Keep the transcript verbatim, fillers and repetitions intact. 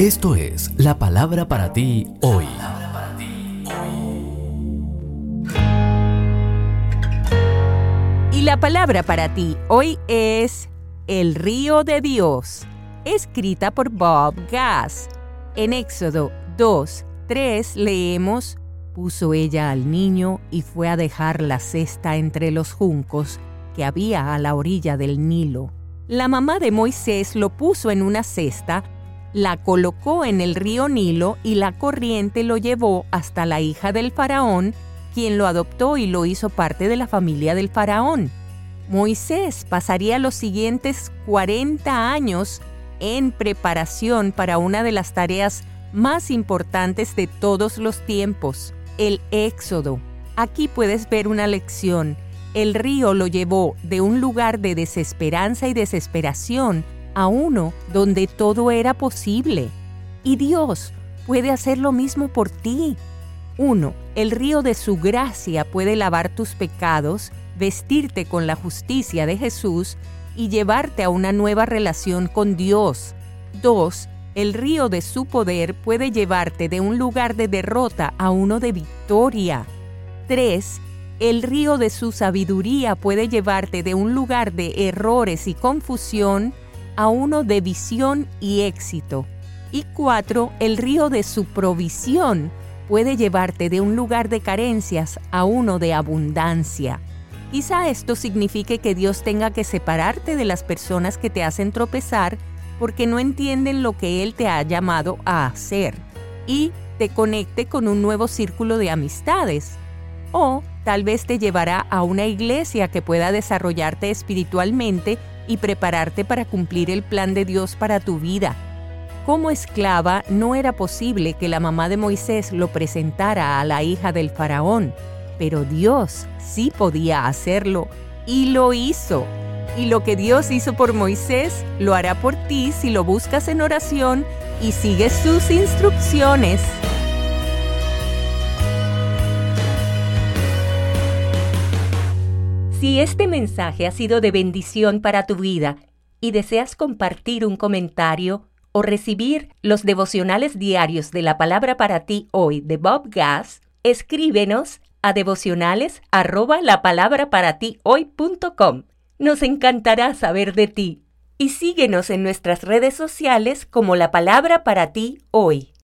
Esto es la palabra para ti hoy. Y la palabra para ti hoy es El río de Dios, escrita por Bob Gass. En Éxodo dos, tres leemos: puso ella al niño y fue a dejar la cesta entre los juncos que había a la orilla del Nilo. La mamá de Moisés lo puso en una cesta, la colocó en el río Nilo y la corriente lo llevó hasta la hija del faraón, quien lo adoptó y lo hizo parte de la familia del faraón. Moisés pasaría los siguientes cuarenta años en preparación para una de las tareas más importantes de todos los tiempos, el Éxodo. Aquí puedes ver una lección. El río lo llevó de un lugar de desesperanza y desesperación a uno donde todo era posible. Y Dios puede hacer lo mismo por ti. Uno, el río de su gracia puede lavar tus pecados, vestirte con la justicia de Jesús y llevarte a una nueva relación con Dios. Dos, el río de su poder puede llevarte de un lugar de derrota a uno de victoria. Tres, el río de su sabiduría puede llevarte de un lugar de errores y confusión a uno de visión y éxito. Y cuatro, el río de su provisión puede llevarte de un lugar de carencias a uno de abundancia. Quizá esto signifique que Dios tenga que separarte de las personas que te hacen tropezar porque no entienden lo que Él te ha llamado a hacer, y te conecte con un nuevo círculo de amistades. O tal vez te llevará a una iglesia que pueda desarrollarte espiritualmente y prepararte para cumplir el plan de Dios para tu vida. Como esclava, no era posible que la mamá de Moisés lo presentara a la hija del faraón, pero Dios sí podía hacerlo, y lo hizo. Y lo que Dios hizo por Moisés, lo hará por ti si lo buscas en oración y sigues sus instrucciones. Si este mensaje ha sido de bendición para tu vida y deseas compartir un comentario o recibir los devocionales diarios de la palabra para ti hoy de Bob Gass, escríbenos a devocionales arroba la palabra para ti hoy punto com. Nos encantará saber de ti. Y síguenos en nuestras redes sociales como La Palabra para ti hoy.